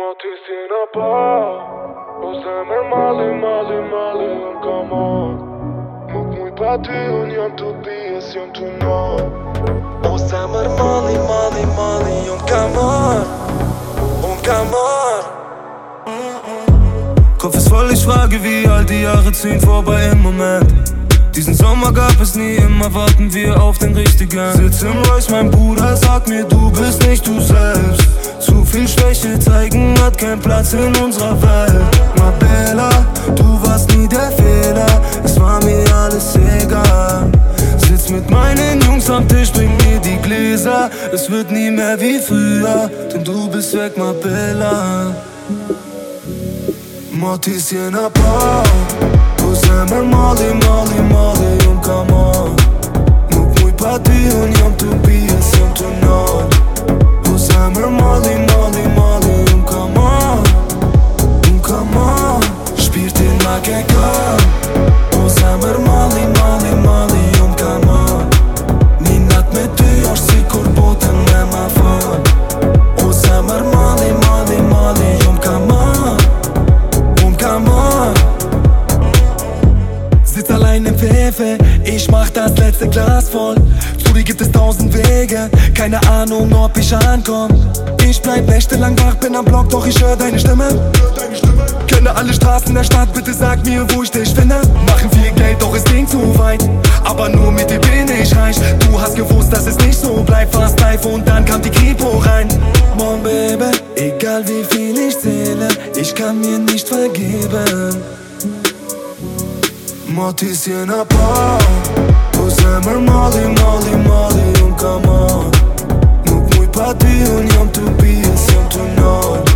Motis në pa Ose mer mali unë ka marr Nuk muj pa ty unë jam të pijes, jam të nar Ose mer mali unë ka marr Kopf ist voll, ich frage, wie all die Jahre ziehen vorbei im Moment. Diesen Sommer gab es nie, immer warten wir auf den richtigen. Sitz im Royce, mein Bruder sagt mir, du bist nicht du selbst. Zu viel Schwäche zeigen hat keinen Platz in unserer Welt. Ma Bella, du warst nie der Fehler, es war mir alles egal. Sitz mit meinen Jungs am Tisch, bring mir die Gläser. Es wird nie mehr wie früher, denn du bist weg, Ma Bella. Motis në pa Ose mer mali unë ka marr Nuk muj pa ty unë jam të pijes, jam të nar Ose mer mali unë ka marr Shpirtin ma ke kër Ose mer mali unë ka marr Një nat me ty është si kur botën me ma fal Ose mer mali unë ka marr Sitz allein im Pfeffer, ich mach das letzte Glas voll. Zu dir gibt es 1000 Wege, keine Ahnung, ob ich ankomm. Ich bleib nächtelang wach, bin am Block, doch ich hör deine Stimme. Kenne alle Straßen der Stadt, bitte sag mir, wo ich dich finde. Machen viel Geld, doch es ging zu weit. Aber nur mit dir bin ich reich. Du hast gewusst, dass es nicht so bleibt. Fast live und dann kam die Kripo rein. Mon Baby, egal wie viel ich zähle, ich kann mir nicht vergeben. Motis në pa Ose mer mali unë ka marr Nuk muj pa ty unë jam të pijes, jam të nar